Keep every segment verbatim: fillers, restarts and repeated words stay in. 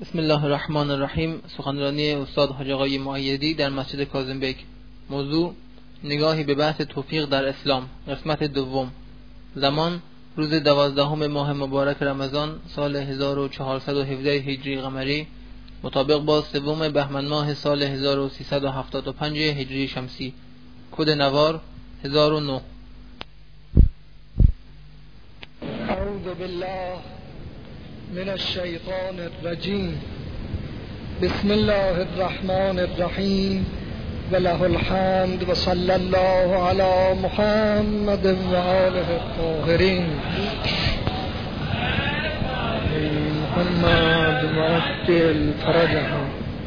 بسم الله الرحمن الرحیم. سخنرانی استاد حاج آقای مؤیدی در مسجد کاظم بیک. موضوع: نگاهی به بحث توفیق در اسلام، قسمت دوم. زمان: روز دوازدهم ماه مبارک رمضان سال هزار و چهارصد و هفده هجری قمری، مطابق با سوم بهمن ماه سال هزار و سیصد و هفتاد و پنج هجری شمسی. کد نوار هزار و نه. اعوذ بالله من الشیطان الرجیم. بسم الله الرحمن الرحیم و له الحمد و صلی الله علی محمد و آله الطاهرین. محمد معدل فرجهم.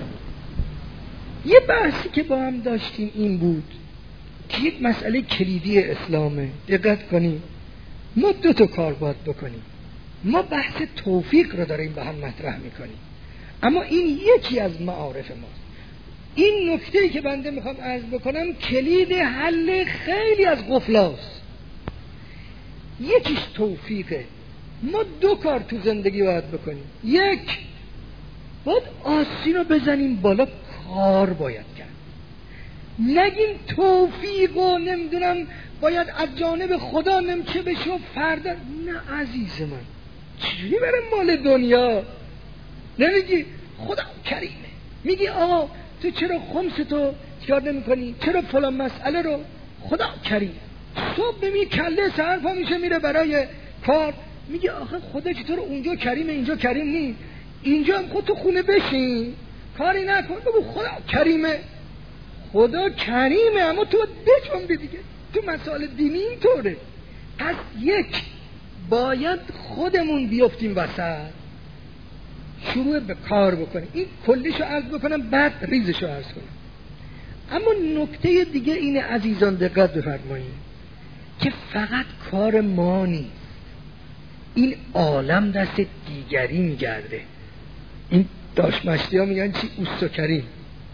یه بحثی که با هم داشتیم این بود که یک مسئله کلیدی اسلامه. دقت کنیم، ما دو تا کار باید بکنیم. ما بحث توفیق رو داریم به هم مطرح میکنیم، اما این یکی از معارف ماست. این نکته‌ای که بنده میخوام عرض بکنم کلید حل خیلی از قفلاست. یکیش توفیقه. ما دو کار تو زندگی باید بکنیم. یک، باید آستین رو بزنیم بالا، کار باید کرد. نگیم توفیق و نمیدونم باید از جانب خدا نمچه بشه و فردا. نه عزیز من، چجوری برای مال دنیا نمیگی خدا کریمه؟ میگی آقا تو چرا خمس تو چیکار نمی کنی؟ چرا فلان مسئله رو؟ خدا کریمه. صبح بمی کله سهر پا میشه میره برای کار، میگی آخه خدا چطور اونجا کریمه اینجا کریم نیست؟ اینجا هم خود تو خونه بشین کاری نکن بگو خدا کریمه. خدا کریمه اما تو بجنبی دیگه. تو مسائل دینی اینطوره. پس یک، باید خودمون بیافتیم وسط، شروع به کار بکنیم. این کلیشو عرض بکنم بعد ریزشو عرض کنم. اما نکته دیگه اینه عزیزان، دقت بفرمایید که فقط کار ما نیست. این عالم دست دیگری میگرده. این داشمشتی ها میگن چی؟ اوستا کریم.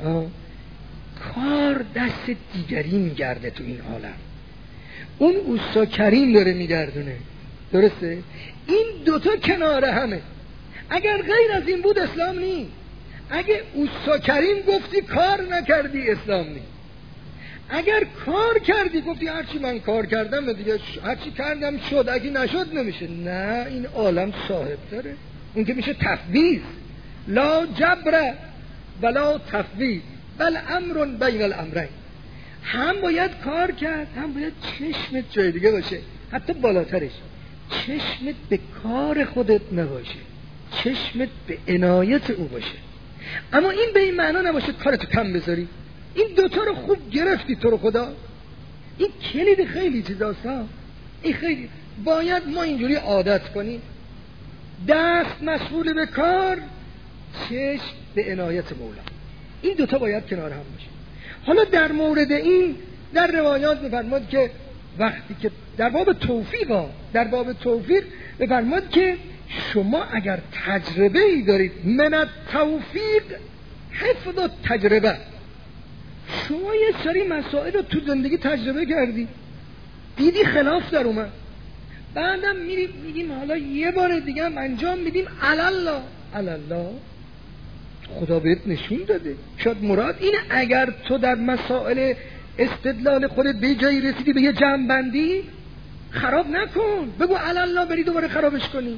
کار دست دیگری میگرده تو این عالم. اون اوستا کریم داره میگردونه. درسته؟ این دوتا کنار همه. اگر غیر از این بود اسلام نیست. اگه اوستا کریم گفتی کار نکردی اسلام نیست. اگر کار کردی گفتی هرچی من کار کردم دیگه هرچی کردم شد، اگه نشد نمیشه. نه، این عالم صاحب داره. اون که میشه تفویض. لا جبر ولا تفویض بل امر بین الامرین. هم باید کار کرد، هم باید چشمت جای دیگه باشه. حتی بالاترش چشمت به کار خودت نباشه، چشمت به عنایت او باشه. اما این به این معنا نباشه کارتو کم بذاری. این دوتا رو خوب گرفتی تو رو خدا. این کلید خیلی چیزاست ها. این خیلی باید ما اینجوری عادت کنیم. دست مشغول به کار، چشم به عنایت مولا. این دوتا باید کنار هم باشه. حالا در مورد این در روایات بفرماد که وقتی که در باب توفیق ها در باب توفیق بفرماد که شما اگر تجربه ای دارید من التوفیق حفظ التجربه. شما یه سری مسائل رو تو زندگی تجربه کردی، دیدی خلاف در اومد، بعدم میریم میگیم حالا یه بار دیگه هم انجام میدیم. الله الله خدا بهت نشون داده. شاید مراد اینه اگر تو در مسائل استدلال خودت به جایی رسیدی به یه جمع‌بندی خراب نکن، بگو الله بری دوباره خرابش کنی.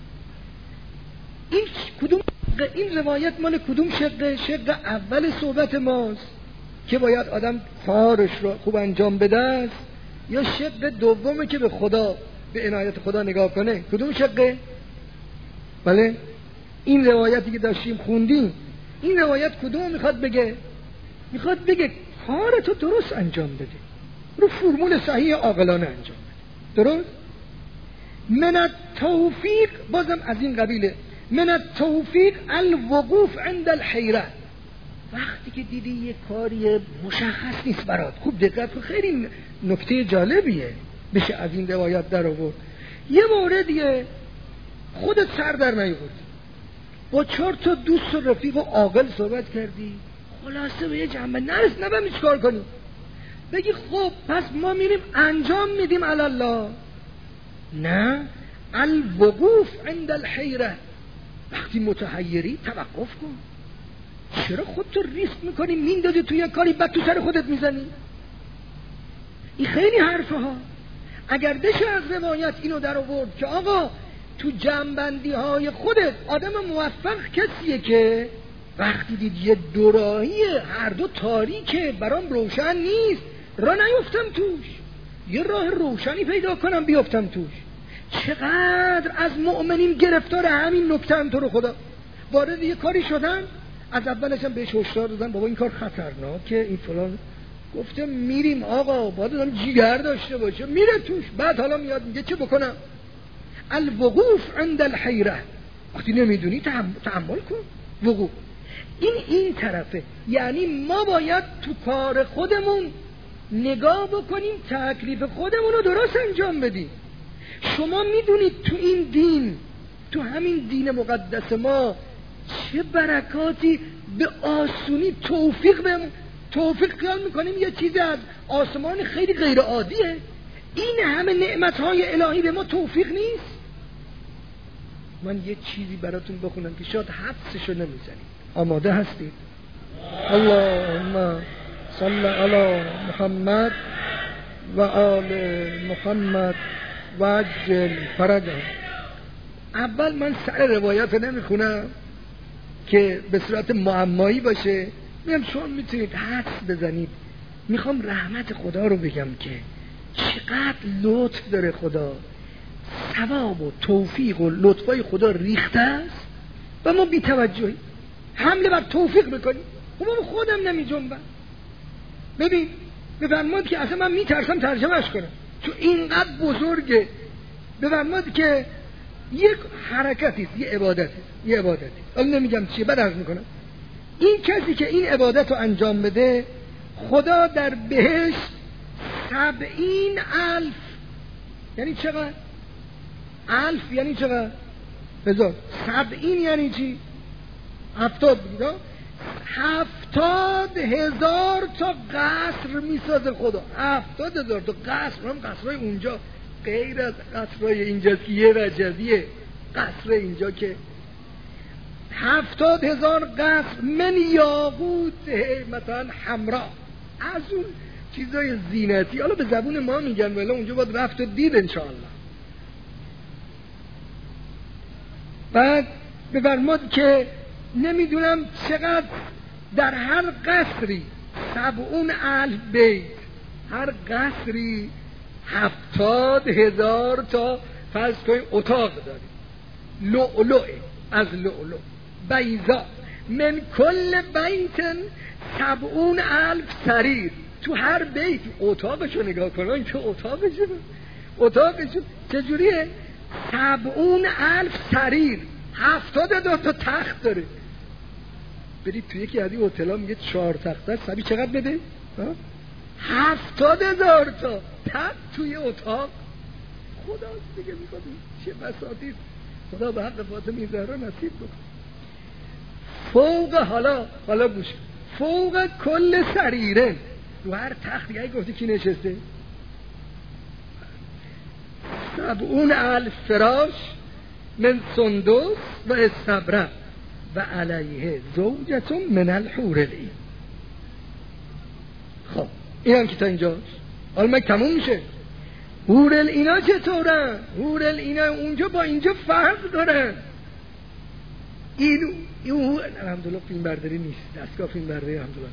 این کدوم این روایت مال کدوم شق؟ شق اول صحبت ماست که باید آدم کارش رو خوب انجام بده است، یا شق دومه که به خدا به عنایت خدا نگاه کنه؟ کدوم شقه؟ بله این روایتی که داشتیم خوندیم، این روایت کدوم میخواد بگه؟ میخواد بگه کارتو درست انجام بده، رو فرمول صحیح عاقلانه انجام بده. درست؟ من التوفیق بازم از این قبیله. من التوفیق الوقوف عند الحیرة. وقتی که دیدی یه کاری مشخص نیست برات، خوب دقت کن، خیلی نکته جالبیه بشه از این روایت در آورد. یه موردیه خودت سر در نیاوردی، با چهار تا دوست و رفیق و عاقل صحبت کردی، خلاصه به یه جنبه نرس، نباید چیکار کنی؟ بگی خب پس ما میریم انجام میدیم علی الله. نه، الوقوف عند الحیرة. وقتی متحیری توقف کن. چرا خودتو ریسک میکنی میندازی توی کاری بعد تو سر خودت میزنی؟ این خیلی حرفه ها. اگر بشه از روایت اینو در آورد که آقا تو جنبندی های خودت آدم موفق کسیه که وقتی دید یه دوراهیه، هر دو تاریکه، برام روشن نیست، راه نیفتم توش، یه راه روشنی پیدا کنم بیفتم توش. چقدر از مؤمنین گرفتار همین نکته تو رو خدا وارد یه کاری شدن، از اولش هم بهش هشدار دادن بابا این کار خطرناکه، این فلان، گفتم میریم آقا، باید آدم جیگر داشته باشه، میره توش. بعد حالا میاد میگه چه بکنم؟ الوقوف عند الحیره، وقتی نمیدونی تحمل کن. وقوف این این طرفه، یعنی ما باید تو کار خودمون نگاه بکنیم، تکلیف خودمون رو درست انجام بدیم. شما میدونید تو این دین، تو همین دین مقدس ما چه برکاتی به آسونی توفیق بهمون، توفیق خیال میکنیم یه چیزی از آسمان خیلی غیر عادیه. این همه نعمتهای الهی به ما توفیق نیست؟ من یه چیزی براتون بخونم که شاید حدسشو نمیزنید. آماده هستید؟ اللهم صل علی محمد و آل محمد و عجل فرجهم. اول من سر روایت نمیخونم که به صورت معمایی باشه، میگم شما میتونید حدس بزنید. میخوام رحمت خدا رو بگم که چقدر لطف داره خدا، ثواب و توفیق و لطفای خدا ریخته است و ما بی‌توجهی حمله بر توفیق بکنیم. خب من خودم نمی جنبم. ببین بفرمایید که اصلا من میترسم ترجمهش کنم چون اینقدر بزرگه. بفرمایید که یک حرکتی یه عبادتی یه عبادتی حالا نمیگم چیه، بعد عرض میکنم. این کسی که این عبادت رو انجام بده، خدا در بهشت سبعین الف، یعنی چقدر؟ الف یعنی چقدر؟ بذار سبعین یعنی چی؟ هفتاد بگید. هفتاد هزار تا قصر میسازه خدا. هفتاد هزار تا قصر، هم قصرهای اونجا غیر از قصرهای اینجا که یه وجزیه. قصر اینجا که هفتاد هزار قصر من یاقوت مثلا حمرا، از اون چیزای زینتی، حالا به زبون ما میگن ولی اونجا باید رفت و دید انشاءالله. بعد بفرماد که نمیدونم چقدر در هر قصری سبعون الف بیت، هر قصری هفتاد هزار تا فرض کنیم اتاق داری، لؤلؤ از لؤلؤ، بیضا من کل بیت سبعون الف سریر. تو هر بیت اتاقشو نگاه کنن که اتاقشو اتاقشو چجوریه؟ سبعون الف سریر، هفتاد هزار تا تخت داره. برید توی یکی از این هتل‌ها میگه چهار تخته سبی چقدر بده؟ هفتاد هزار تا تخت توی اتاق. خدا دیگه میخواد چه بساطی. خدا به حق فاطمه زهرا نصیب بکن. فوق حالا حالا گوش، فوق کل سریره، رو هر تختی هایی گفتی کی نشسته؟ سبعون الف فراش من سندس و استبرق و علیه زوجتون من الحور العین. خب این هم که تا اینجاست. حالا من تموم میشه. حور العینا چطورن؟ حور العینا اونجا با اینجا فرق دارن. این این الحمدلله فیلم برداری نیست، دستگاه فیلم برداری الحمدلله.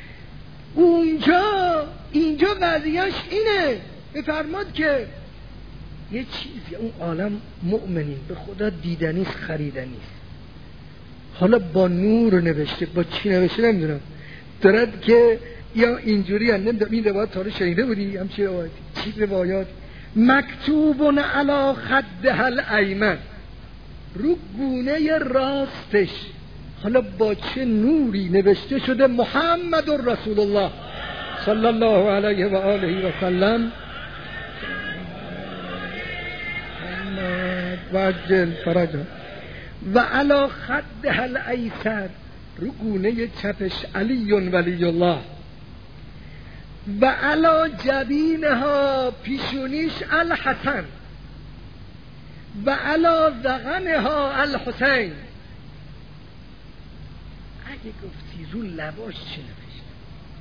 اونجا اینجا قضیهش اینه، بفرماد که یه چیزی اون عالم مؤمنین به خدا دیدنیست خریدنیست. حالا با نور نوشته، با چی نوشته نمیدونم، دارد که یا اینجوری هم نمیدونم. این روایت تا رو شنیده بودی؟ همچی روایتی چی روایات مکتوبون علی خدها الایمن، رو گونه راستش حالا با چه نوری نوشته شده محمد رسول الله صلی الله علیه و آله و سلم و عجل فرجه. و علی خدها الایسر، رو گونه چپش علی ولی الله. و علی جبینها، پیشونیش الحسن. و علی ذقنها الحسین. اگه گفتی رو لباش چی نوشته؟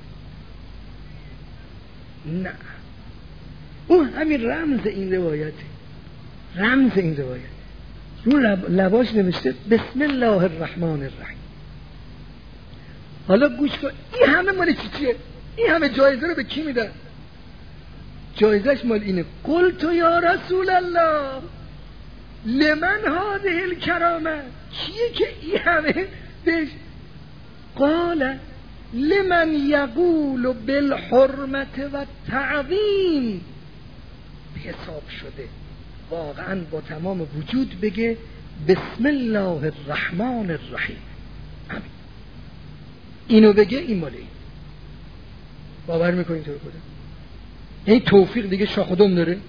نه، اون همین رمز این روایته، رمز این روایت رو لب... لباش نوشته بسم الله الرحمن الرحیم. حالا گوش کن، این همه مال چی چیه؟ این همه جایزه رو به کی میدن؟ جایزش مال اینه. قلت یا رسول الله لمن هذه الکرامه، کیه که این همه بهش؟ قال لمن یقول بالحرمت و تعظیم. حساب شده واقعا با تمام وجود بگه بسم الله الرحمن الرحیم، همین اینو بگه، این مال این. باور میکنین تو رو خدا؟ این توفیق دیگه شاخ و دم داره؟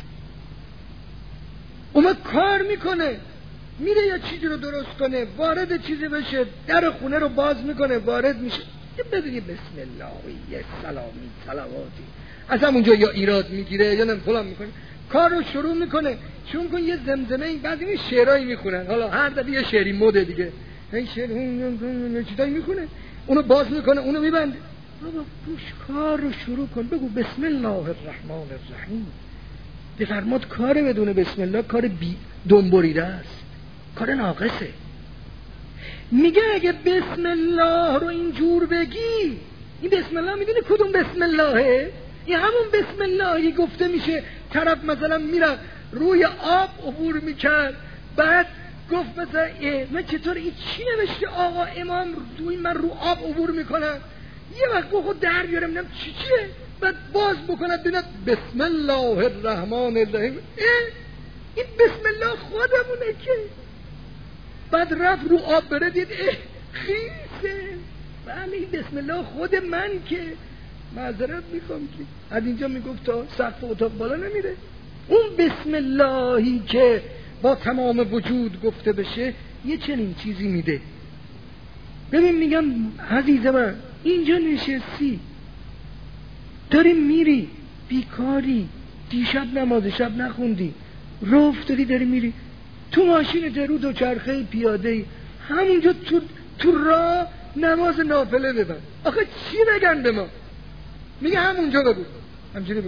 اومد کار میکنه، میره یا چیزی رو درست کنه، وارد چیزی بشه، در خونه رو باز میکنه، وارد میشه، یه بدونی بسم الله یه سلامی صلواتی از همونجا یا ایراد میگیره یا نم فلان میکنه، کار رو شروع میکنه. چون کن یه زمزمه این بعد این شعرهایی میخونن، حالا هر دفعه یه شعری مده دیگه، این شعر اون چیزایی میخونه، اونو باز میکنه، اونو میبنده. بابا پوش کار رو شروع کن، بگو بسم الله الرحمن الرحیم. بفرماد کار بدون بسم الله کار بی دنبریده است، کار ناقصه. میگه اگه بسم الله رو اینجور بگی، این بسم الله میدونی کدوم بسم اللهه؟ این همون بسم اللهی گفته میشه طرف مثلا میره روی آب عبور میکرد، بعد گفت مثلا من چطور این چی نوشته آقا امام روی من رو آب عبور میکنم، یه وقت خود در بیارم نم چی چیه، بعد باز بکند ببیند بسم الله الرحمن الرحیم. این بسم الله خودمونه که بعد رفت رو آب بره دید اه خیسه، بله این بسم الله خود من که معذرت میخوام که از اینجا میگفت تا سقف اتاق بالا نمیره. اون بسم اللهی که با تمام وجود گفته بشه یه چنین چیزی میده. ببین میگم عزیز من اینجا نشستی داری میری بیکاری، دیشب نماز شب نخوندی، راه افتادی داری میری تو ماشین درو دو چرخه پیاده، همونجا تو تو راه نماز نافله ببن. آخه چی نگن به ما؟ میگه همونجا بگو، همجوری بگو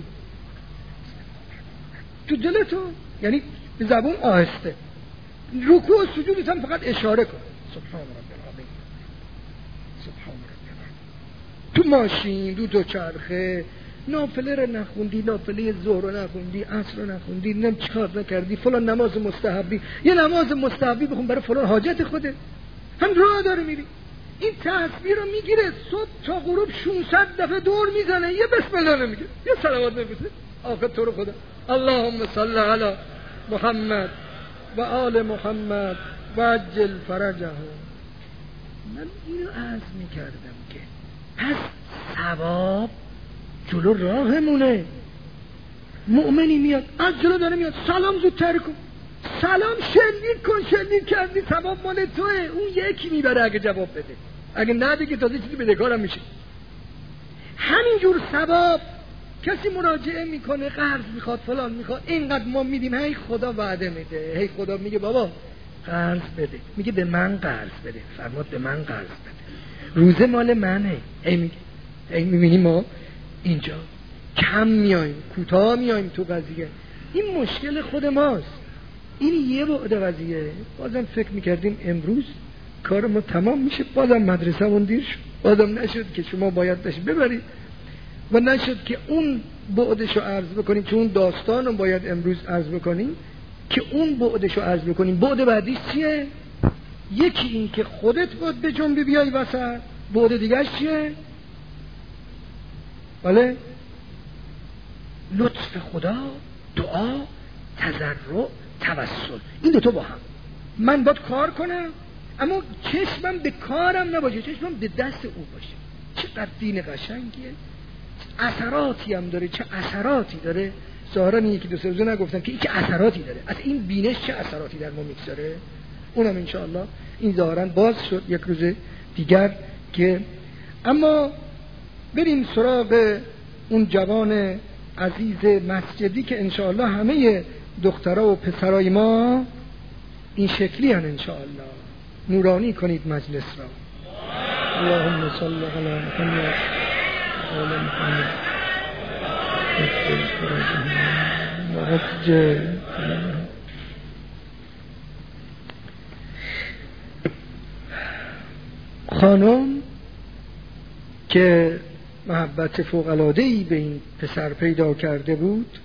تو دل تو، یعنی به زبون آهسته. رکوع و سجودت هم فقط اشاره کن سبحان رب العظیم سبحان رب العظیم. تو ماشین دو دو چرخه نافله رو نخوندی، نافله ظهر رو نخوندی، عصر رو نخوندی، نم چیکار نکردی، فلان نماز مستحبی، یه نماز مستحبی بخون برای فلان حاجت خوده، هم راه داره میری. این تسبیح رو میگیره صبح تا غروب ششصد دفعه دور میزنه، یه بسم الله نمیگه، یه صلوات نمیگه. آخه تو رو خدا اللهم صل علی محمد و آل محمد و عجل فرجه. من اینو عزم میکردم که پس ثواب جلو راهمونه. مؤمنی میاد از جلو داره میاد سلام زودتر کن، سلام شلیک کن، شلیک کردی ثواب مال توه، اون یکی میبره اگه جواب بده، اگه نه دیگه تازه چیزی بدهکارم میشه. همینجور ثواب کسی مراجعه میکنه قرض میخواد فلان میخواد، اینقدر ما میدیم، هی خدا وعده میده، هی خدا میگه بابا قرض بده، میگه به من قرض بده، فرمود به من قرض بده، روزه مال منه. هی میگه، هی میبینیم ما اینجا کم میایم، کوتاه میایم تو قضیه. این مشکل خود ماست. این یه بعد قضیه. بازم فکر میکردیم امروز کار ما تمام میشه، بازم مدرسه مون دیر شد، بازم نشد که شما باید داشت ببرید و نشد که اون بعدشو عرض بکنیم، که اون داستان رو باید امروز عرض بکنیم، که اون بعدشو عرض بکنیم. بعد بعدیش چیه؟ یکی این که خودت باید به جنبی بیای وسط، بعد دیگرش چیه؟ بله لطف خدا، دعا، تضرع، توسل، این دو تا با هم. من باید کار کنم اما چشمم به کارم نباشه، چشمم به دست او باشه. چقدر دین قشنگیه، اثراتی هم داره، چه اثراتی داره. ظاهرا یکی دو سه روزه نگفتم که این چه اثراتی داره، از این بینش چه اثراتی در ما میگذاره. اونم انشاءالله این ظاهرا باز شد یک روز دیگر. که اما بریم سراغ اون جوان عزیز مسجدی که انشاءالله همه دخترها و پسرای ما این شکلی هن انشاءالله. نورانی کنید مجلس را. اللهم صل علی محمد و آل محمد خانم که محبت فوق‌العاده‌ای به این پسر پیدا کرده بود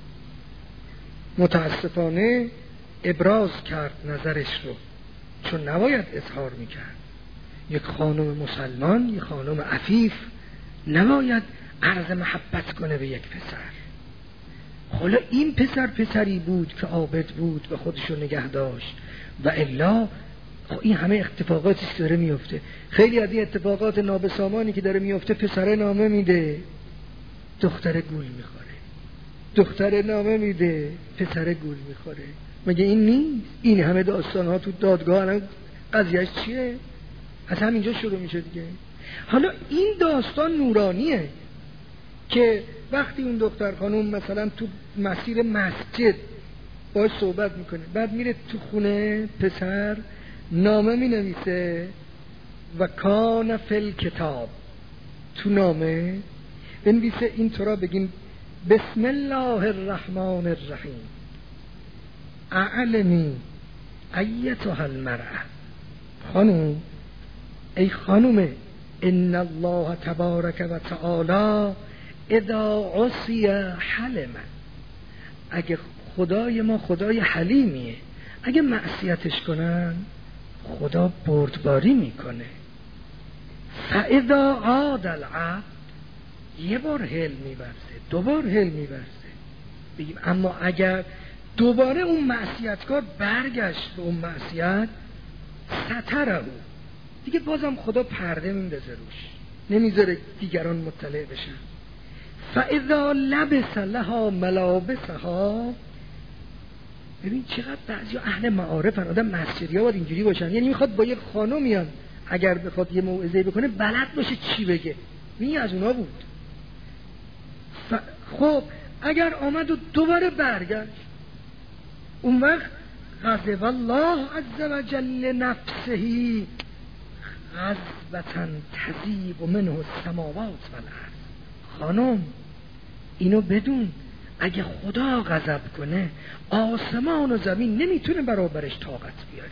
متاسفانه ابراز کرد نظرش رو، چون نباید اظهار میکرد. یک خانم مسلمان، یک خانم عفیف نباید عرض محبت کنه به یک پسر. حالا این پسر پسری بود که عابد بود و خودشو نگه داشت و الا این همه اتفاقاتی که داره میفته. خیلی از این اتفاقات نابسامانی که داره میفته پسر نامه میده دختر گول میخوره، دختر نامه میده پسر گول میخوره. مگه این نیست؟ این همه داستان ها تو دادگاه الان قضیهش چیه؟ از همینجا شروع میشه دیگه. حالا این داستان نورانیه که وقتی اون دختر خانم مثلا تو مسیر مسجد باش صحبت میکنه، بعد میره تو خونه پسر نامه مینویسه و کان فل کتاب، تو نامه بنویسه اینطورا بگیم بسم الله الرحمن الرحیم اعلمی ایتها المرأة، خانم ای خانم ان الله تبارک و تعالی اذا عصی حلم، اگه خدای ما خدای حلیمیه، اگه معصیتش کنن خدا بردباری میکنه. فاذا عاد العبد، یه بار هل میبرسه، دو بار هل میبرسه، بگیم اما اگر دوباره اون معصیتکار برگشت به اون معصیت ستره، دیگه بازم خدا پرده میندازه روش، نمیذاره دیگران مطلع بشن. فاذا لبس لها ملابسها، ببین چقدر بعضی اهل معارفن، آدم مسجدی ها باید اینجوری باشن، یعنی میخواد با یک خانومیان اگر بخواد یه موعظه بکنه بلد باشه چی بگه، می از اونا بود. ف... خب اگر آمد و دوباره برگشت، اون وقت غضب الله عز و جل نفسهی غضبتن تذیب منه السماوات و الارض. خانم اینو بدون، اگه خدا غضب کنه آسمان و زمین نمیتونه برابرش طاقت بیاره.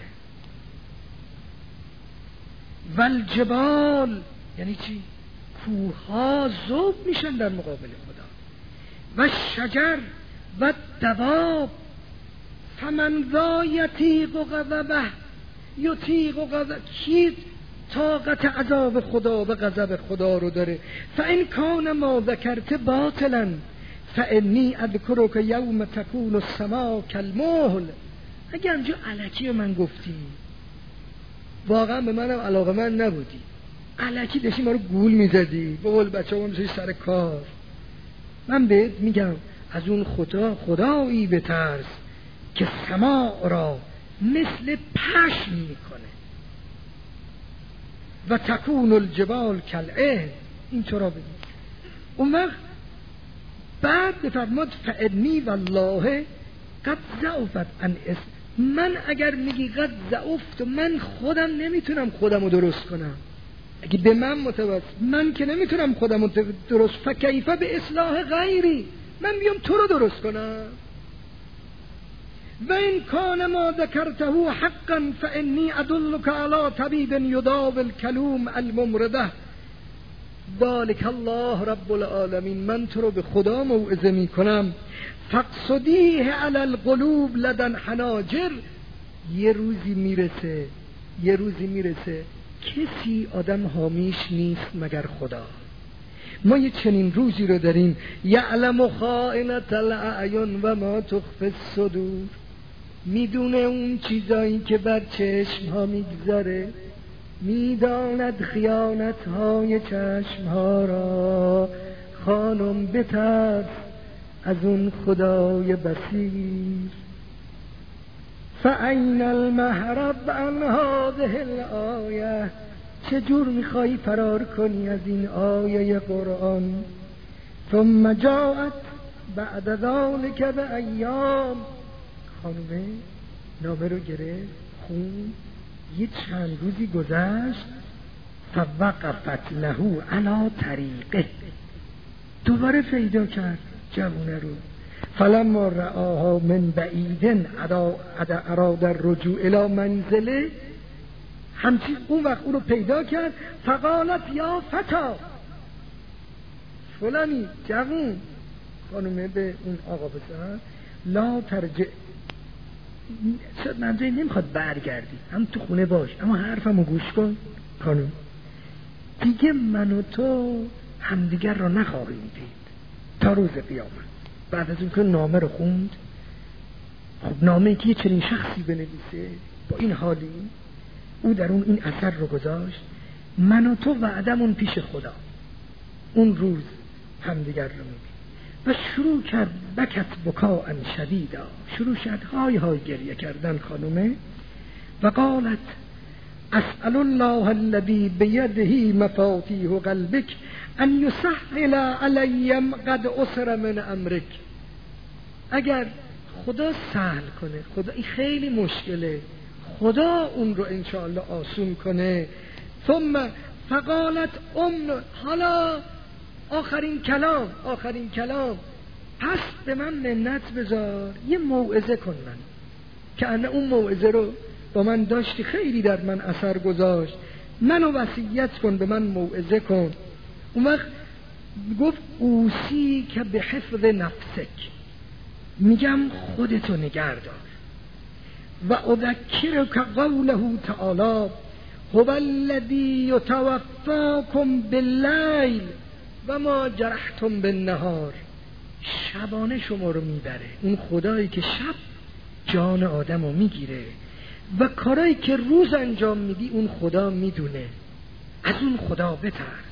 والجبال یعنی چی؟ کوها ذوب میشن در مقابل خدا. و شجر و دواب فمن ذا یطیق غضبه یطیق غضب، کی طاقت عذاب خدا و غضب خدا رو داره؟ فان کان ما ذکرت باطلا فانی اذکرک یوم تکون السماء کالمهل، اگه همجا الکی من گفتی واقعا به منم علاقه من نبودی، الکی داشتی ما رو گول میزدی، به قول بچه ها میشه سر کار، من بهت میگم از اون خدا خدایی بترس که سماع را مثل پشم میکنه. و تکون الجبال کالعهن، این چرا بگیم. اون وقت بعد بفرماد فانی والله قد ضعفت عن اسم، من اگر میگی قد ضعفت، من خودم نمیتونم خودم رو درست کنم، اگه به من متوسط، من که نمیتونم خودم رو درست، فکیفه به اصلاح غیری، من بیام تو رو درست کنم. و این کان ما ذکرته حقا فانی ادلک علی طبیب یداوی الکلوم الممرضه ذلک الله رب العالمین، من تو رو به خدا موعظه می کنم. فقصدیه علی القلوب لدن حناجر، یه روزی میرسه یه روزی میرسه کسی آدم حامیش نیست مگر خدا. ما یه چنین روزی رو داریم، یعلم خائنة الاعین و ما تخفی الصدور، میدونه اون چیزایی که بر چشم ها میگذاره، میداند خیانت های چشم ها را. خانم بترس از اون خدای بصیر. فاین المهرب عن هذه الآیه، چجور میخوایی فرار کنی از این آیه قرآن؟ ثم جاءت بعد ذلك بأیام، خانومه نامه رو گرفت خون، یه چند روزی گذشت، فوقفت له علی طریقه، دوباره پیدا کرد جوونه رو. فلما رآها من بعید اراد الرجوع الی منزله، همچین اون وقت اون رو پیدا کرد. فقالت یا فتا، فلانی جوون، خانومه به اون آقا بسن، لا ترجع، شاید منظوری نمیخواد برگردی، هم تو خونه باش، اما حرفمو گوش کن خانوم، دیگه من و تو همدیگر رو نخواهیم دید تا روز قیامت. بعد از اون که نامه رو خوند، خب نامه که یه چنین شخصی بنویسه با این حالی، او در اون این اثر رو گذاشت، من و تو وعدمون پیش خدا، اون روز همدیگر رو میبین. و شروع کرد بکت بکاء شدیدا، شروع شد های های گریه کردن خانومه. و قالت اسأل الله الذي بيده مفاتيح قلبك ان يسهل علي قد اسر من امرك، اگر خدا سهل کنه، خدا این خیلی مشکله، خدا اون رو انشاءالله آسون کنه. ثم فقالت ام، حالا آخرین کلام، آخرین کلام، پس به من منت بذار، یه موعظه کن من، که انا اون موعظه رو با من داشتی، خیلی در من اثر گذاشت، منو وصیت کن، به من موعظه کن. اون وقت گفت اوصی که به حفظ نفسک، میگم خودتو نگهدار. و اذکرک قوله تعالی هو الذی یتوفاکم باللیل و ما جرحتم بالنهار، شبانه شما رو میبره، اون خدایی که شب جان آدم رو میگیره و کارایی که روز انجام میدی اون خدا میدونه، از اون خدا بترس.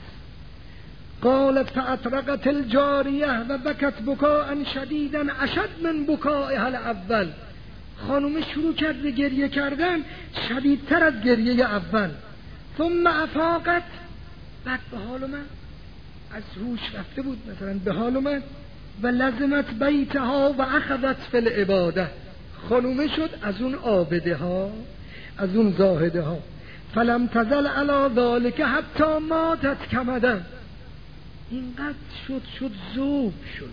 قالت فاطرقت الجاریه و بکت بکاء شدیدا اشد من بکائها الاول، خانومه شروع کرد به گریه کردن شدیدتر از گریه اول. ثم افاقت، بعد به حال من از روش رفته بود مثلا، به حال من و لزمت بیتها و اخذت فی العباده، خانومه شد از اون عابده ها، از اون زاهده ها. فلم تزل علی ذلک حتی ماتت کمدا، اینقدر شد شد ذوب شد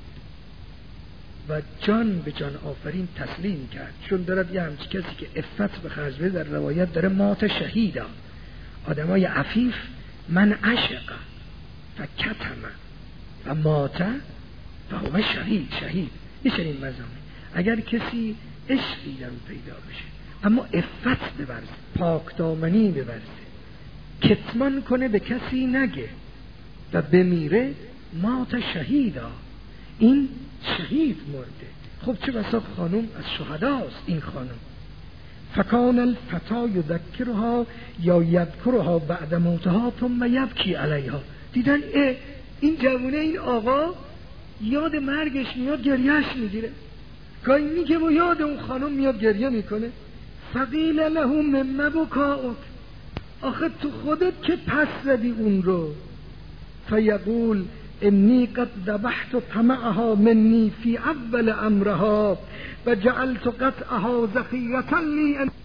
و جان به جان آفرین تسلیم کرد. چون دارد یه همچی کسی که عفت به خرج بده، در روایت داره مات شهیدا، آدمای عفیف، من عشق فکتم و مات و همه شهید، شهید یه چنین مزامه. اگر کسی عشقی در اون پیدا بشه اما عفت ببرزه، پاک دامنی ببرزه، کتمان کنه، به کسی نگه و بمیره، مات شهیدا، این شهید مرده. خب چه بسا خانم از شهداست این خانم. فکان الفتا یذکرها یا یذکرها بعد موتها ثم یبکی علیها، دیدن این جوونه، این آقا یاد مرگش میاد، گریهش میگیره، گاهی میگه و یاد اون خانم میاد گریه میکنه. فقیل له مما بکاؤک، آخه تو خودت که پس زدی اون رو. فیقول انی قد ذبحت طمعها منی فی اول امرها و جعلت قطعها ذخیرة لی